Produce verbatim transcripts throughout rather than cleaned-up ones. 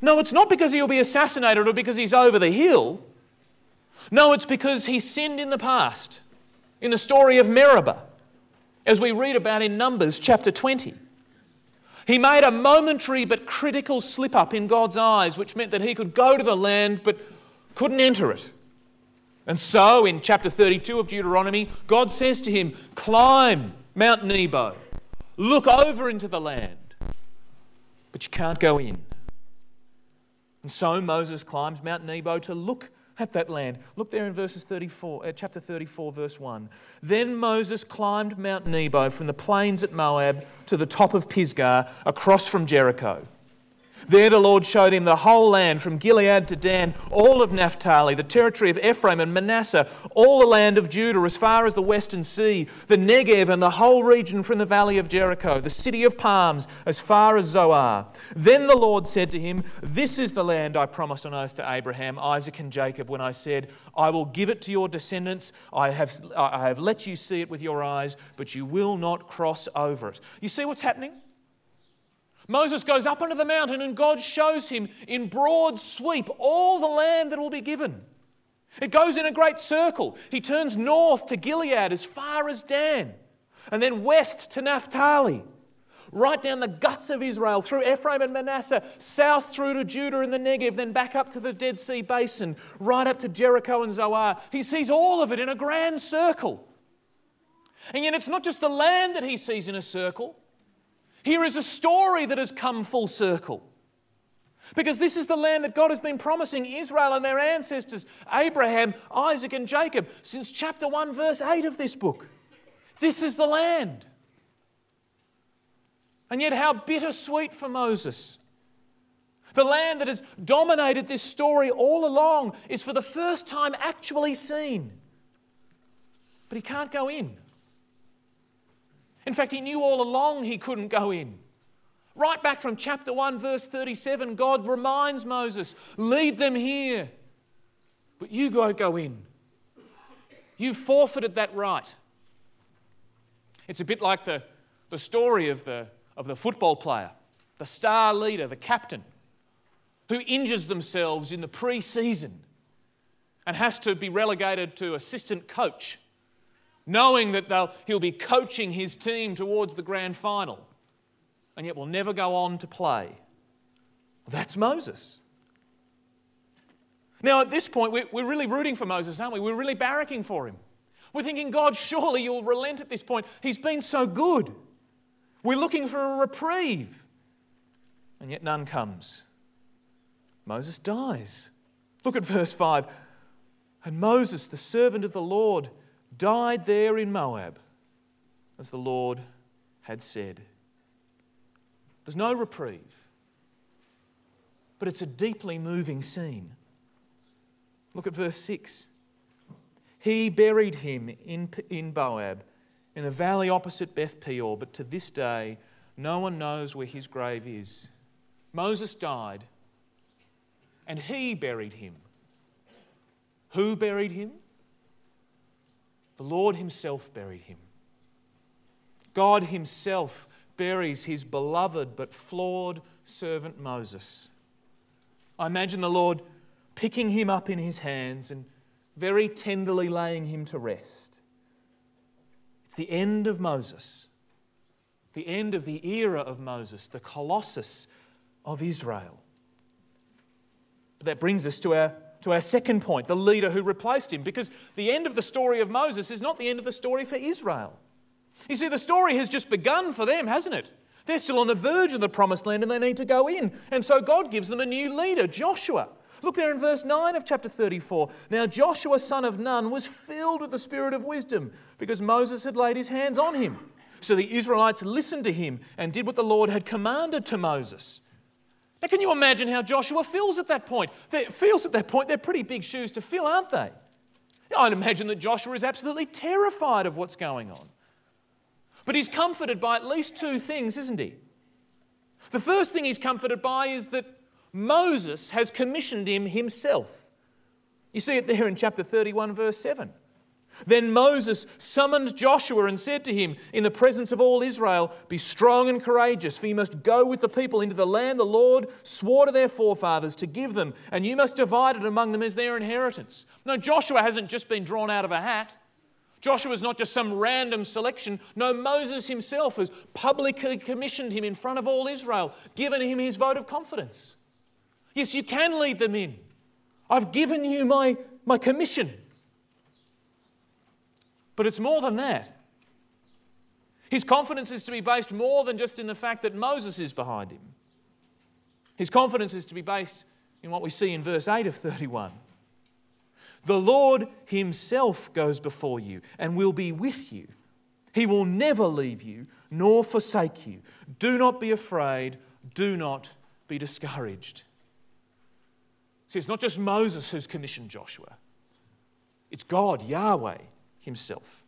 No, it's not because he'll be assassinated or because he's over the hill. No, it's because he sinned in the past, in the story of Meribah, as we read about in Numbers chapter twenty. He made a momentary but critical slip-up in God's eyes, which meant that he could go to the land but couldn't enter it. And so, in chapter thirty-two of Deuteronomy, God says to him, climb Mount Nebo, look over into the land, but you can't go in. And so Moses climbs Mount Nebo to look at that land. Look there in verses thirty-four, uh, chapter thirty-four, verse one. Then Moses climbed Mount Nebo from the plains at Moab to the top of Pisgah, across from Jericho. There the Lord showed him the whole land from Gilead to Dan, all of Naphtali, the territory of Ephraim and Manasseh, all the land of Judah as far as the western sea, the Negev and the whole region from the valley of Jericho, the city of palms as far as Zoar. Then the Lord said to him, this is the land I promised on oath to Abraham, Isaac and Jacob when I said, I will give it to your descendants. I have, I have let you see it with your eyes, but you will not cross over it. You see what's happening? Moses goes up onto the mountain and God shows him in broad sweep all the land that will be given. It goes in a great circle. He turns north to Gilead as far as Dan, and then west to Naphtali, right down the guts of Israel, through Ephraim and Manasseh, south through to Judah and the Negev, then back up to the Dead Sea Basin, right up to Jericho and Zoar. He sees all of it in a grand circle. And yet it's not just the land that he sees in a circle. Here is a story that has come full circle. Because this is the land that God has been promising Israel and their ancestors, Abraham, Isaac and Jacob, since chapter one, verse eight of this book. This is the land. And yet how bittersweet for Moses. The land that has dominated this story all along is for the first time actually seen. But he can't go in. In fact, he knew all along he couldn't go in. Right back from chapter one, verse thirty-seven, God reminds Moses, lead them here, but you won't go in. You've forfeited that right. It's a bit like the, the story of the, of the football player, the star leader, the captain, who injures themselves in the pre-season and has to be relegated to assistant coach, knowing that they'll, he'll be coaching his team towards the grand final, and yet will never go on to play. Well, that's Moses. Now, at this point, we're, we're really rooting for Moses, aren't we? We're really barracking for him. We're thinking, God, surely you'll relent at this point. He's been so good. We're looking for a reprieve. And yet none comes. Moses dies. Look at verse five. And Moses, the servant of the Lord, died there in Moab, as the Lord had said. There's no reprieve, but it's a deeply moving scene. Look at verse six. He buried him in, in Moab, in the valley opposite Beth Peor, but to this day no one knows where his grave is. Moses died, and he buried him. Who buried him? The Lord himself buried him. God himself buries his beloved but flawed servant Moses. I imagine the Lord picking him up in his hands and very tenderly laying him to rest. It's the end of Moses, the end of the era of Moses, the Colossus of Israel. But that brings us to our To our second point, the leader who replaced him, because the end of the story of Moses is not the end of the story for Israel. You see, the story has just begun for them, hasn't it? They're still on the verge of the promised land and they need to go in. And so God gives them a new leader, Joshua. Look there in verse nine of chapter thirty-four. Now Joshua, son of Nun, was filled with the spirit of wisdom because Moses had laid his hands on him. So the Israelites listened to him and did what the Lord had commanded to Moses. Now, can you imagine how Joshua feels at that point? They, feels at that point, they're pretty big shoes to fill, aren't they? I'd imagine that Joshua is absolutely terrified of what's going on. But he's comforted by at least two things, isn't he? The first thing he's comforted by is that Moses has commissioned him himself. You see it there in chapter thirty-one, verse seven. Then Moses summoned Joshua and said to him in the presence of all Israel, "Be strong and courageous, for you must go with the people into the land the Lord swore to their forefathers to give them, and you must divide it among them as their inheritance." No, Joshua hasn't just been drawn out of a hat. Joshua's not just some random selection. No, Moses himself has publicly commissioned him in front of all Israel, given him his vote of confidence. Yes, you can lead them in. I've given you my, my commission. But it's more than that. His confidence is to be based more than just in the fact that Moses is behind him. His confidence is to be based in what we see in verse eight of thirty-one. The Lord himself goes before you and will be with you. He will never leave you nor forsake you. Do not be afraid. Do not be discouraged. See, it's not just Moses who's commissioned Joshua. It's God, Yahweh himself.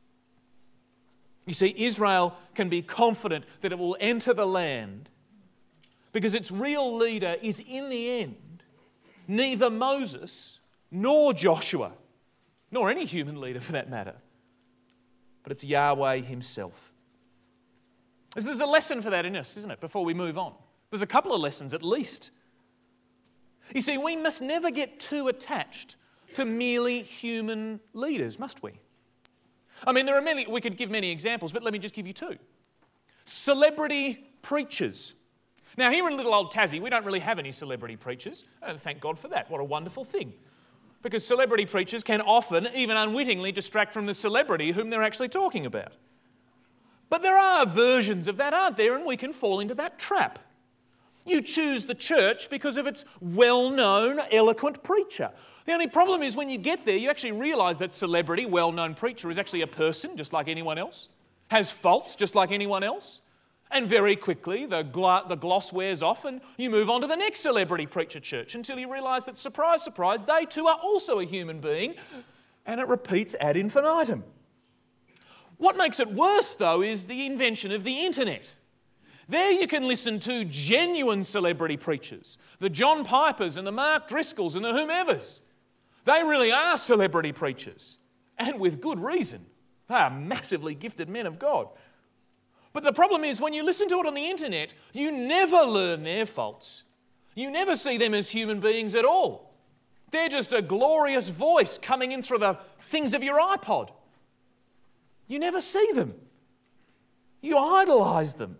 You see, Israel can be confident that it will enter the land because its real leader is, in the end, neither Moses nor Joshua, nor any human leader for that matter, but it's Yahweh himself. There's a lesson for that in us, isn't it, before we move on? There's a couple of lessons at least. You see, we must never get too attached to merely human leaders, must we? I mean, there are many, we could give many examples, but let me just give you two. Celebrity preachers. Now, here in little old Tassie, we don't really have any celebrity preachers, and thank God for that. What a wonderful thing. Because celebrity preachers can often, even unwittingly, distract from the celebrity whom they're actually talking about. But there are versions of that, aren't there? And we can fall into that trap. You choose the church because of its well-known, eloquent preacher. The only problem is when you get there, you actually realise that celebrity, well-known preacher is actually a person, just like anyone else, has faults just like anyone else, and very quickly the, gla- the gloss wears off and you move on to the next celebrity preacher church until you realise that, surprise, surprise, they too are also a human being, and it repeats ad infinitum. What makes it worse, though, is the invention of the internet. There you can listen to genuine celebrity preachers, the John Pipers and the Mark Driscolls and the whomevers. They really are celebrity preachers, and with good reason. They are massively gifted men of God. But the problem is when you listen to it on the internet, you never learn their faults. You never see them as human beings at all. They're just a glorious voice coming in through the things of your iPod. You never see them. You idolise them.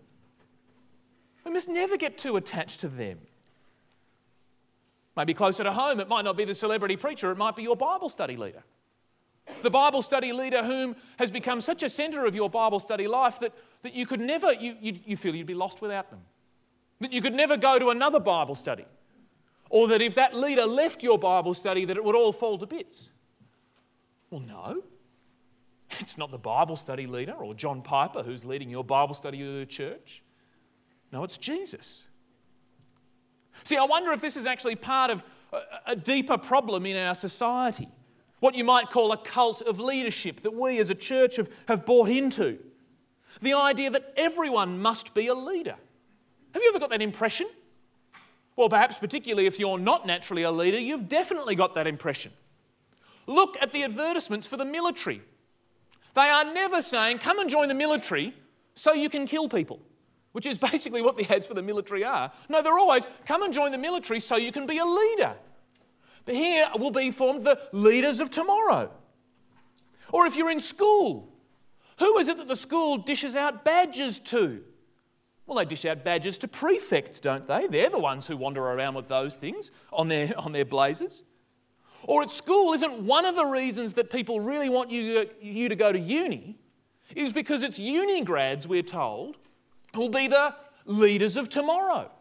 We must never get too attached to them. Maybe closer to home, it might not be the celebrity preacher, it might be your Bible study leader. The Bible study leader whom has become such a centre of your Bible study life that, that you could never, you, you, you feel you'd be lost without them. That you could never go to another Bible study. Or that if that leader left your Bible study, that it would all fall to bits. Well, no. It's not the Bible study leader or John Piper who's leading your Bible study at the church. No, it's Jesus. See, I wonder if this is actually part of a, a deeper problem in our society. What you might call a cult of leadership that we as a church have, have bought into. The idea that everyone must be a leader. Have you ever got that impression? Well, perhaps particularly if you're not naturally a leader, you've definitely got that impression. Look at the advertisements for the military. They are never saying, come and join the military so you can kill people, which is basically what the ads for the military are. No, they're always, come and join the military so you can be a leader. But here will be formed the leaders of tomorrow. Or if you're in school, who is it that the school dishes out badges to? Well, they dish out badges to prefects, don't they? They're the ones who wander around with those things on their, on their blazers. Or at school, isn't one of the reasons that people really want you, you to go to uni is because it's uni grads, we're told, who will be the leaders of tomorrow.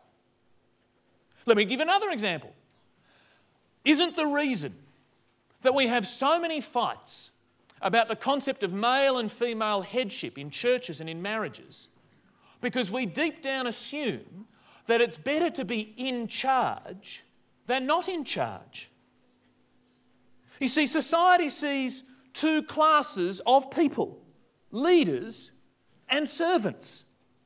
Let me give another example. Isn't the reason that we have so many fights about the concept of male and female headship in churches and in marriages because we deep down assume that it's better to be in charge than not in charge? You see, society sees two classes of people, leaders and servants.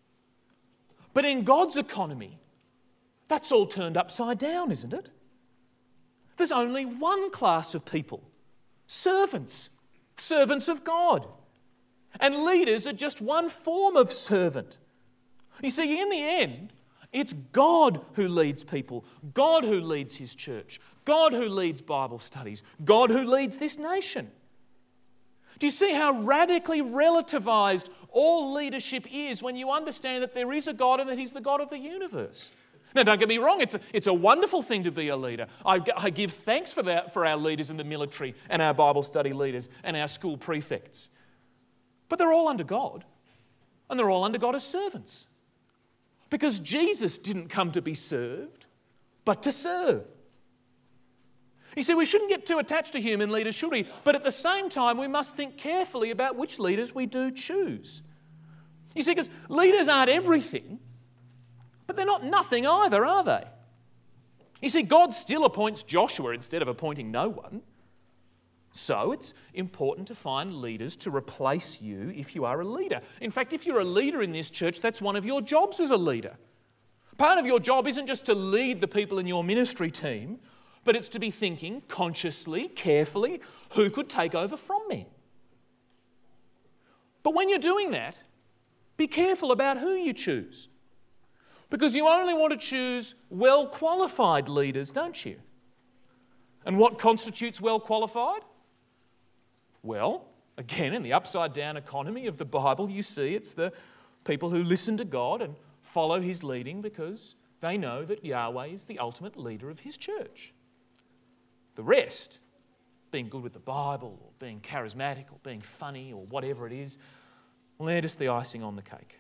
But in God's economy, that's all turned upside down, isn't it? There's only one class of people, servants. servants of God. And leaders are just one form of servant. You see, in the end, it's God who leads people, God who leads His church, God who leads Bible studies, God who leads this nation. Do you see how radically relativized all leadership is when you understand that there is a God and that He's the God of the universe? Now, don't get me wrong, it's a, it's a wonderful thing to be a leader. I, I give thanks for that for our leaders in the military and our Bible study leaders and our school prefects. But they're all under God, and they're all under God as servants. Because Jesus didn't come to be served, but to serve. You see, we shouldn't get too attached to human leaders, should we? But at the same time, we must think carefully about which leaders we do choose. You see, because leaders aren't everything, but they're not nothing either, are they? You see, God still appoints Joshua instead of appointing no one. So it's important to find leaders to replace you if you are a leader. In fact, if you're a leader in this church, that's one of your jobs as a leader. Part of your job isn't just to lead the people in your ministry team, but it's to be thinking consciously, carefully, who could take over from me? But when you're doing that, be careful about who you choose. Because you only want to choose well-qualified leaders, don't you? And what constitutes well-qualified? Well, again, in the upside-down economy of the Bible, you see it's the people who listen to God and follow His leading because they know that Yahweh is the ultimate leader of His church. The rest, being good with the Bible or being charismatic or being funny or whatever it is, well, they're just the icing on the cake.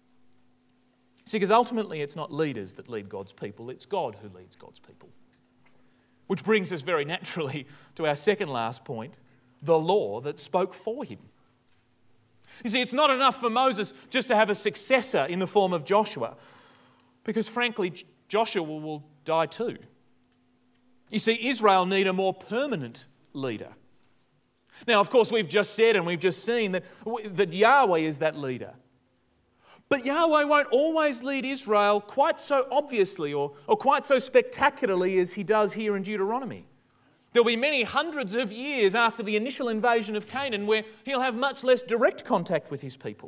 See, because ultimately it's not leaders that lead God's people, it's God who leads God's people. Which brings us very naturally to our second last point, the law that spoke for him. You see, it's not enough for Moses just to have a successor in the form of Joshua, because frankly, Joshua will die too. You see, Israel need a more permanent leader. Now, of course, we've just said and we've just seen that, that Yahweh is that leader. But Yahweh won't always lead Israel quite so obviously or, or quite so spectacularly as He does here in Deuteronomy. There'll be many hundreds of years after the initial invasion of Canaan where He'll have much less direct contact with His people.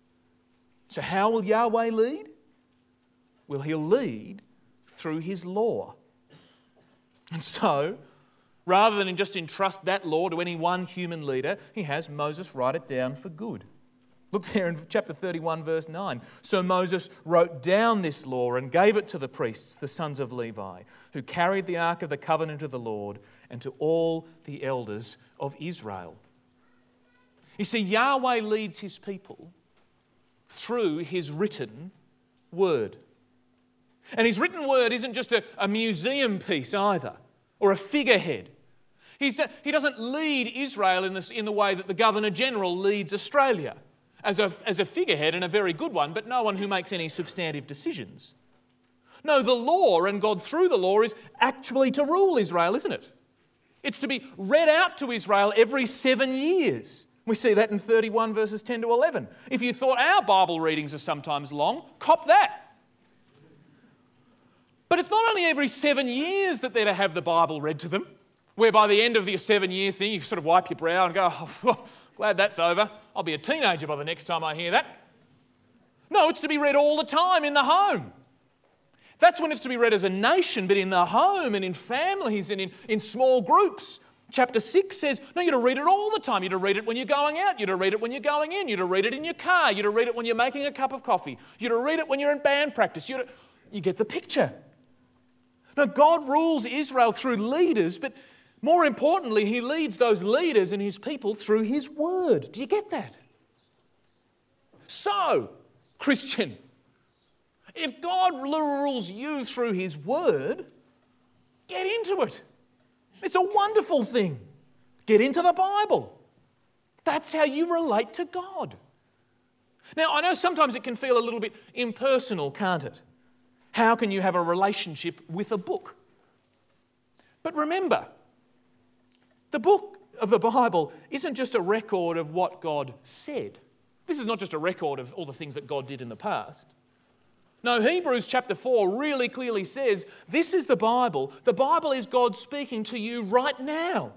So how will Yahweh lead? Well, He'll lead through His law. And so, rather than just entrust that law to any one human leader, He has Moses write it down for good. Look there in chapter thirty-one, verse nine. So Moses wrote down this law and gave it to the priests, the sons of Levi, who carried the ark of the covenant of the Lord, and to all the elders of Israel. You see, Yahweh leads His people through His written word. And His written word isn't just a, a museum piece either, or a figurehead. He's, he doesn't lead Israel in, this, in the way that the Governor-General leads Australia, as a, as a figurehead and a very good one, but no one who makes any substantive decisions. No, the law and God through the law is actually to rule Israel, isn't it? It's to be read out to Israel every seven years. We see that in thirty-one verses ten to eleven. If you thought our Bible readings are sometimes long, cop that. But it's not only every seven years that they're to have the Bible read to them, where by the end of the seven-year thing you sort of wipe your brow and go, oh, glad that's over. I'll be a teenager by the next time I hear that. No, it's to be read all the time in the home. That's when it's to be read as a nation, but in the home and in families and in, in small groups. Chapter six says, no, you're to read it all the time. You're to read it when you're going out. You're to read it when you're going in. You're to read it in your car. You're to read it when you're making a cup of coffee. You're to read it when you're in band practice. You're to, you get the picture. Now, God rules Israel through leaders, but more importantly, He leads those leaders and His people through His word. Do you get that? So, Christian, if God rules you through His word, get into it. It's a wonderful thing. Get into the Bible. That's how you relate to God. Now, I know sometimes it can feel a little bit impersonal, can't it? How can you have a relationship with a book? But remember, the book of the Bible isn't just a record of what God said. This is not just a record of all the things that God did in the past. No, Hebrews chapter four really clearly says, this is the Bible. The Bible is God speaking to you right now.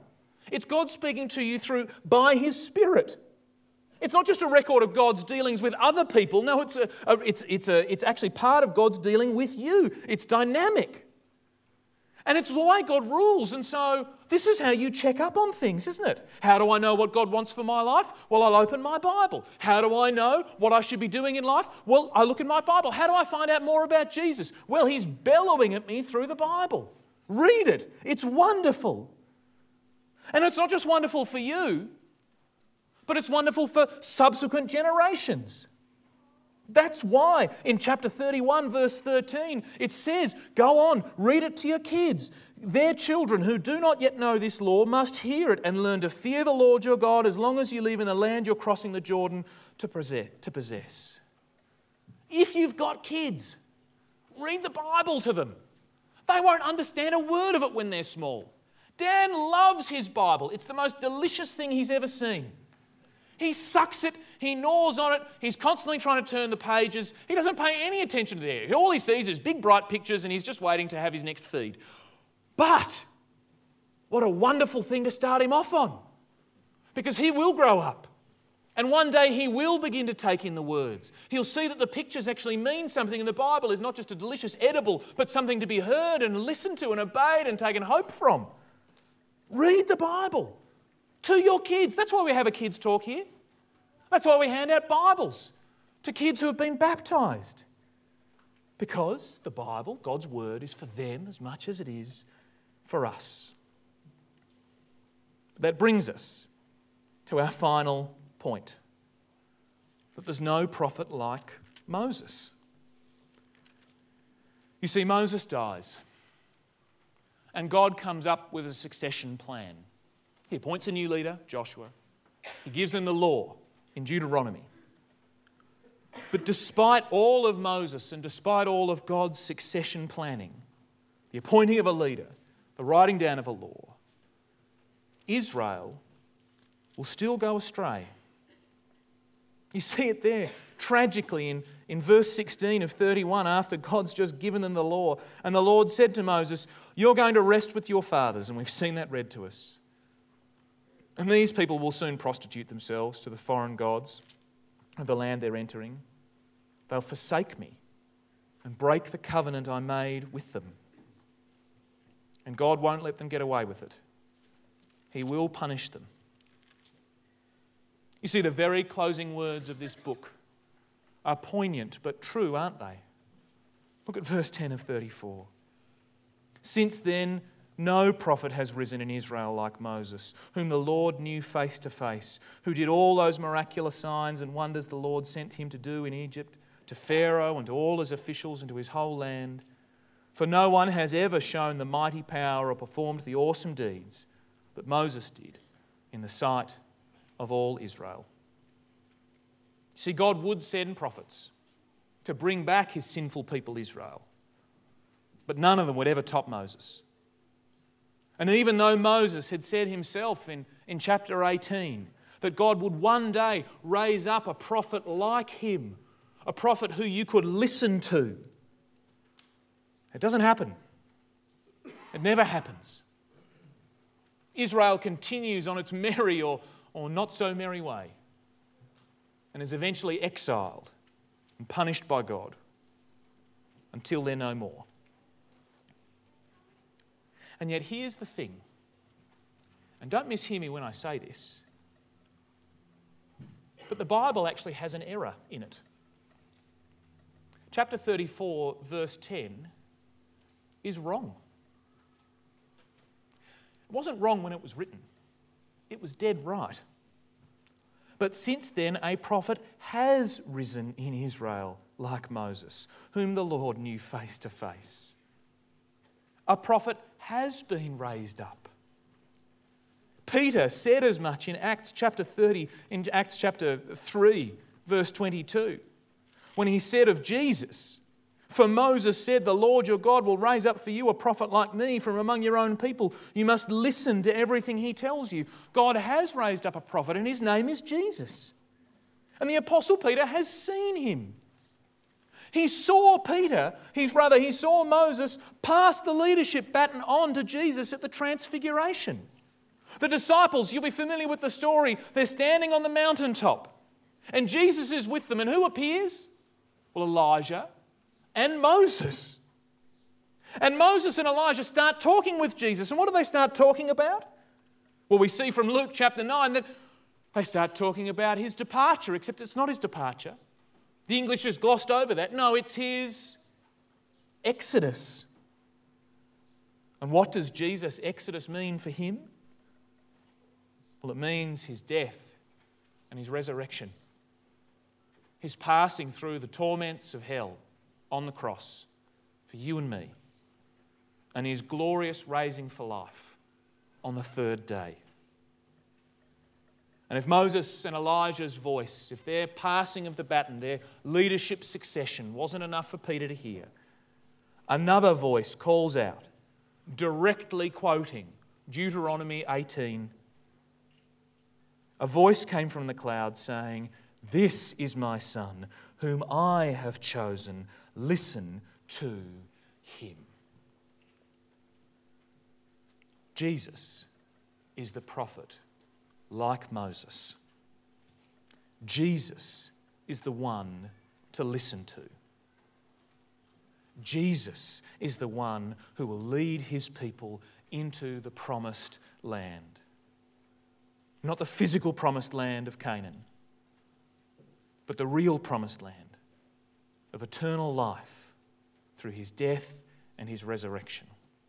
It's God speaking to you through by His Spirit. It's not just a record of God's dealings with other people. No, it's, a, a, it's, it's, a, it's actually part of God's dealing with you. It's dynamic. And it's the way God rules. And so this is how you check up on things, isn't it? How do I know what God wants for my life? Well, I'll open my Bible. How do I know what I should be doing in life? Well, I look in my Bible. How do I find out more about Jesus? Well, He's bellowing at me through the Bible. Read it. It's wonderful. And it's not just wonderful for you, but it's wonderful for subsequent generations. That's why in chapter thirty-one, verse thirteen, it says, go on, read it to your kids. Their children who do not yet know this law must hear it and learn to fear the Lord your God as long as you live in the land you're crossing the Jordan to possess. If you've got kids, read the Bible to them. They won't understand a word of it when they're small. Dan loves his Bible. It's the most delicious thing he's ever seen. He sucks it, he gnaws on it, he's constantly trying to turn the pages. He doesn't pay any attention to it. All he sees is big bright pictures and he's just waiting to have his next feed. But what a wonderful thing to start him off on, because he will grow up and one day he will begin to take in the words. He'll see that the pictures actually mean something and the Bible is not just a delicious edible, but something to be heard and listened to and obeyed and taken hope from. Read the Bible to your kids. That's why we have a kids' talk here. That's why we hand out Bibles to kids who have been baptised. Because the Bible, God's Word, is for them as much as it is for us. That brings us to our final point, that there's no prophet like Moses. You see, Moses dies, and God comes up with a succession plan. He appoints a new leader, Joshua. He gives them the law in Deuteronomy. But despite all of Moses and despite all of God's succession planning, the appointing of a leader, the writing down of a law, Israel will still go astray. You see it there tragically in, in verse sixteen of thirty-one, after God's just given them the law. And the Lord said to Moses, you're going to rest with your fathers. And we've seen that read to us. And these people will soon prostitute themselves to the foreign gods of the land they're entering. They'll forsake me and break the covenant I made with them. And God won't let them get away with it. He will punish them. You see, the very closing words of this book are poignant but true, aren't they? Look at verse ten of thirty-four. Since then, no prophet has risen in Israel like Moses, whom the Lord knew face to face, who did all those miraculous signs and wonders the Lord sent him to do in Egypt, to Pharaoh and to all his officials and to his whole land. For no one has ever shown the mighty power or performed the awesome deeds that Moses did in the sight of all Israel. See, God would send prophets to bring back his sinful people Israel, but none of them would ever top Moses. And even though Moses had said himself in, in chapter eighteen that God would one day raise up a prophet like him, a prophet who you could listen to, it doesn't happen. It never happens. Israel continues on its merry or, or not so merry way and is eventually exiled and punished by God until they're no more. And yet here's the thing, and don't mishear me when I say this, but the Bible actually has an error in it. Chapter thirty-four, verse ten is wrong. It wasn't wrong when it was written. It was dead right. But since then, a prophet has risen in Israel like Moses, whom the Lord knew face to face. A prophet has been raised up. Peter said as much in Acts chapter thirty, in Acts chapter three, verse twenty-two, when he said of Jesus, for Moses said, the Lord your God will raise up for you a prophet like me from among your own people. You must listen to everything he tells you. God has raised up a prophet and his name is Jesus. And the Apostle Peter has seen him. He saw Peter, he's rather he saw Moses pass the leadership baton on to Jesus at the Transfiguration. The disciples, you'll be familiar with the story, they're standing on the mountaintop and Jesus is with them. And who appears? Well, Elijah and Moses. And Moses and Elijah start talking with Jesus. And what do they start talking about? Well, we see from Luke chapter nine that they start talking about his departure, except it's not his departure. The English has glossed over that. No, it's his exodus. And what does Jesus' exodus mean for him? Well, it means his death and his resurrection. His passing through the torments of hell on the cross for you and me. And his glorious raising for life on the third day. And if Moses and Elijah's voice, if their passing of the baton, their leadership succession wasn't enough for Peter to hear, another voice calls out, directly quoting Deuteronomy eighteen. A voice came from the cloud saying, "This is my son, whom I have chosen. Listen to him." Jesus is the prophet like Moses. Jesus is the one to listen to. Jesus is the one who will lead his people into the promised land. Not the physical promised land of Canaan, but the real promised land of eternal life through his death and his resurrection.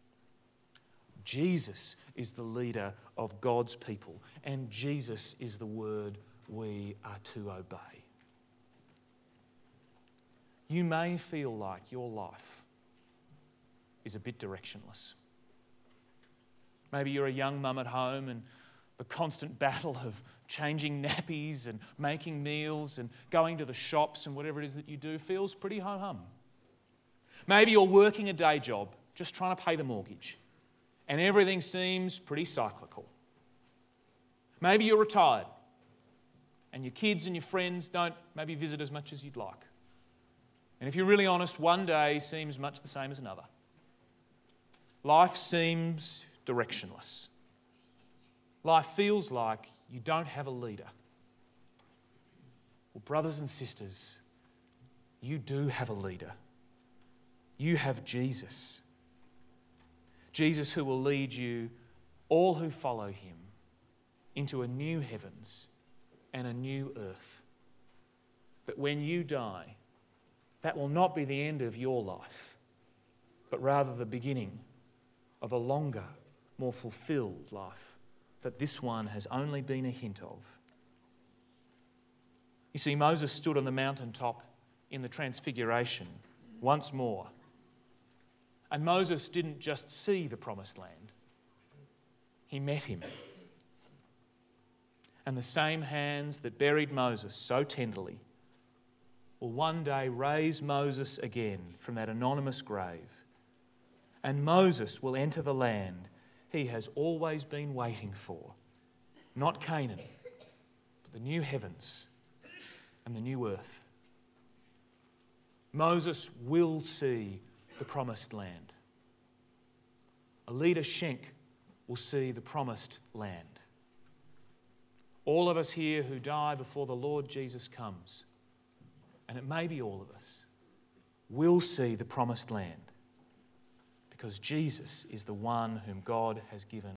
Jesus is the leader of God's people, and Jesus is the word we are to obey. You may feel like your life is a bit directionless. Maybe you're a young mum at home and the constant battle of changing nappies and making meals and going to the shops and whatever it is that you do feels pretty ho-hum. Maybe you're working a day job, just trying to pay the mortgage, and everything seems pretty cyclical. Maybe you're retired and your kids and your friends don't maybe visit as much as you'd like. And if you're really honest, one day seems much the same as another. Life seems directionless. Life feels like you don't have a leader. Well, brothers and sisters, you do have a leader. You have Jesus. Jesus who will lead you, all who follow him, into a new heavens and a new earth. That when you die, that will not be the end of your life, but rather the beginning of a longer, more fulfilled life that this one has only been a hint of. You see, Moses stood on the mountaintop in the Transfiguration once more. And Moses didn't just see the promised land, he met him. And the same hands that buried Moses so tenderly will one day raise Moses again from that anonymous grave. And Moses will enter the land he has always been waiting for. Not Canaan, but the new heavens and the new earth. Moses will see the promised land. Alida Schenk will see the promised land. All of us here who die before the Lord Jesus comes, and it may be all of us, will see the promised land because Jesus is the one whom God has given